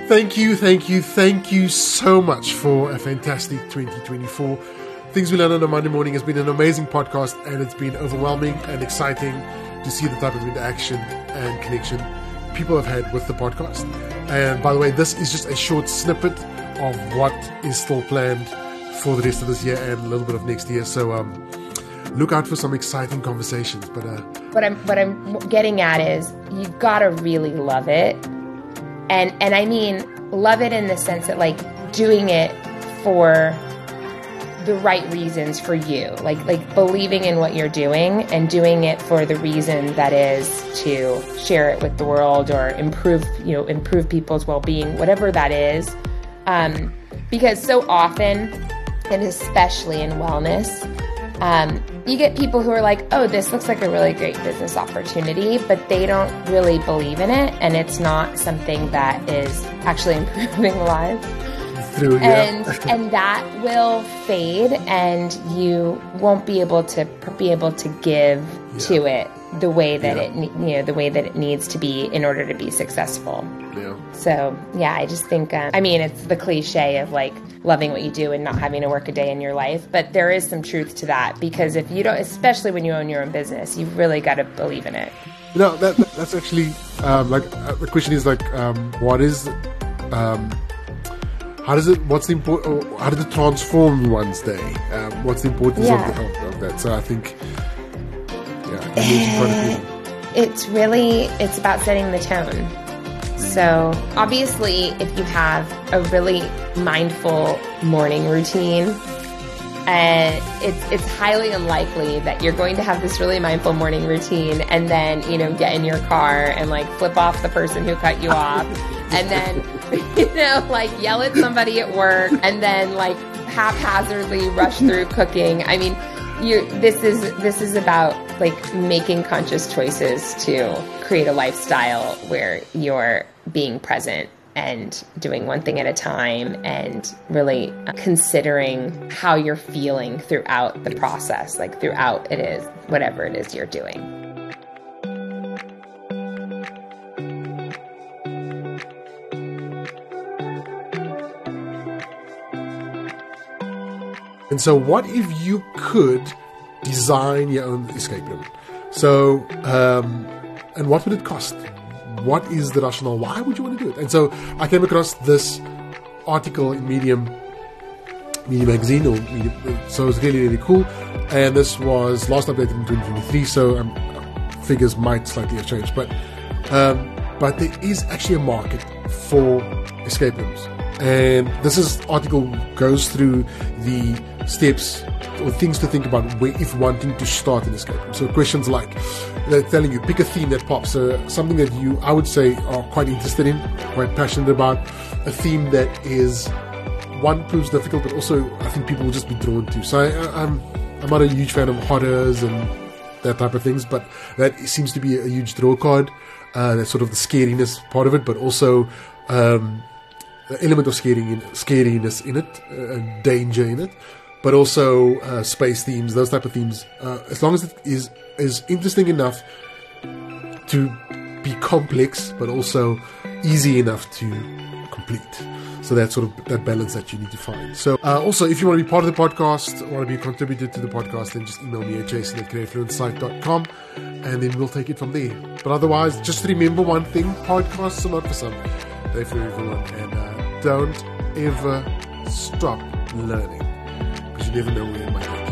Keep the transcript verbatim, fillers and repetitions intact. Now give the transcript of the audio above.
Thank you, thank you, thank you so much for a fantastic twenty twenty-four. Things We Learn on a Monday Morning has been an amazing podcast, and it's been overwhelming and exciting to see the type of interaction and connection people have had with the podcast. And by the way, this is just a short snippet of what is still planned for the rest of this year and a little bit of next year. So um, look out for some exciting conversations. But uh, what I'm what I'm getting at is you've got to really love it, and and I mean love it in the sense that like doing it for the right reasons for you, like like believing in what you're doing and doing it for the reason that is to share it with the world or improve, you know, improve people's well-being, whatever that is. Um, because so often, and especially in wellness, um, you get people who are like, oh, this looks like a really great business opportunity, but they don't really believe in it, and it's not something that is actually improving lives. Through, yeah. And and that will fade, and you won't be able to be able to give yeah. to it the way that yeah. it you know the way that it needs to be in order to be successful. Yeah. So yeah, I just think um, I mean it's the cliche of like loving what you do and not having to work a day in your life, but there is some truth to that, because if you don't, especially when you own your own business, you've really got to believe in it. You know, that, that's actually um, like uh, the question is like, um, what is. Um, How does it? What's the important? How does it transform one's day? Um, what's the importance yeah. of, the, of that? So I think, yeah, uh, it's really it's about setting the tone. So obviously, if you have a really mindful morning routine, and it's it's highly unlikely that you're going to have this really mindful morning routine and then you know get in your car and like flip off the person who cut you off, and then. You know, like yell at somebody at work and then like haphazardly rush through cooking. I mean, you this is this is about like making conscious choices to create a lifestyle where you're being present and doing one thing at a time and really considering how you're feeling throughout the process, like throughout it is whatever it is you're doing. And so what if you could design your own escape room? So, um, and what would it cost? What is the rationale? Why would you want to do it? And so I came across this article in Medium, Medium Magazine, or Medium, so it's really, really cool. And this was last updated in twenty twenty-three, so um, figures might slightly have changed. But, um, but there is actually a market for escape rooms. And this is article goes through the steps or things to think about where, if wanting to start an escape room. So questions like they're telling you pick a theme that pops, so something that you I would say are quite interested in, quite passionate about, a theme that is one proves difficult, but also I think people will just be drawn to. So I, I'm I'm not a huge fan of horrors and that type of things, but that seems to be a huge draw card. Uh, that's sort of the scariness part of it, but also. Um, The element of scaring in, scariness in it, uh, danger in it, but also uh, space themes, those type of themes. Uh, as long as it is is interesting enough to be complex, but also easy enough to complete. So that's sort of that balance that you need to find. So uh, also, if you want to be part of the podcast, want to be a contributor to the podcast, then just email me at jason at create fluent site dot com, and then we'll take it from there. But otherwise, just remember one thing: podcasts are not for some. They're for everyone, and uh, don't ever stop learning, because you never know where it might go.